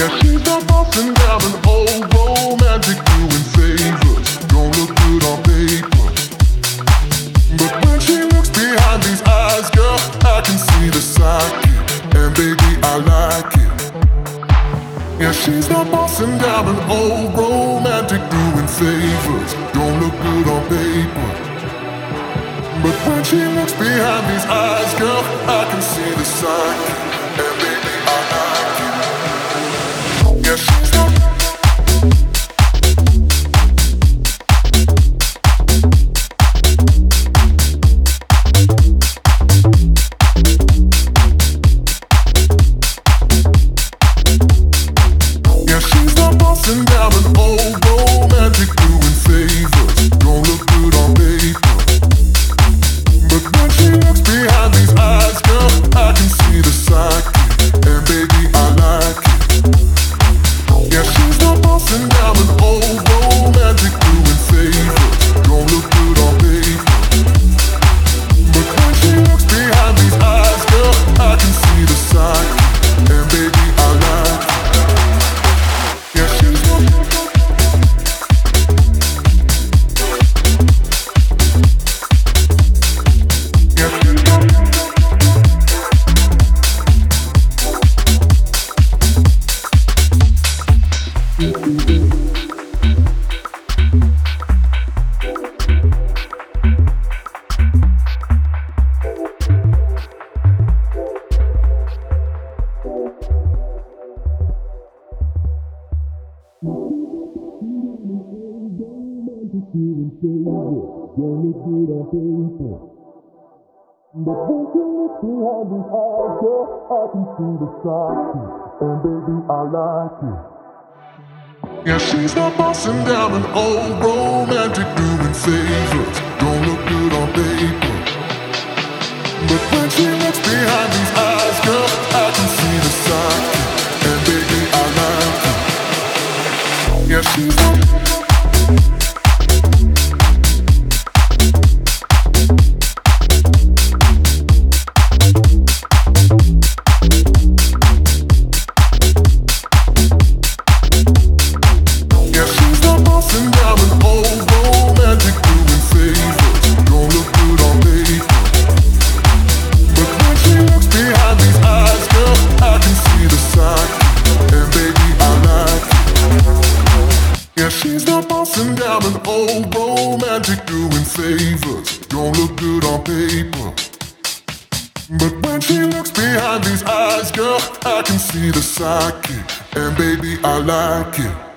Yeah, she's not bossing down an old romantic doing favors. Don't look good on paper, but when she looks behind these eyes, girl, I can see the psyche, and baby, I like it. Yeah, she's not bossing down an old romantic doing favors. Don't look good on paper, but when she looks behind these eyes, girl, I can see the psyche, and baby, I like it. Yeah, she's not. Yeah, she's not bossing down an old romantic doing favors. Don't look good on paper, but when she looks behind these eyes, girl, I can see the psyche, and baby, I like it. Yeah, she's not bossing down an old romantic doing favors. Don't look good on paper, but when she looks behind these eyes, girl, I can see the psyche, and baby, I like it. Yeah, she's not. Yeah, she's not. But when she looks behind these eyes, girl, I can see the psyche, and baby, I like it. Yeah, she's not bossing down an old romantic doing favors. Don't look good on paper, but when she looks behind these eyes, girl, I can see the psyche, and baby, I like it. Yeah, she's not. Yeah, she's not bossing down an old romantic doing favors. Don't look good on paper, but when she looks behind these eyes, girl, I can see the psyche, and baby, I like it.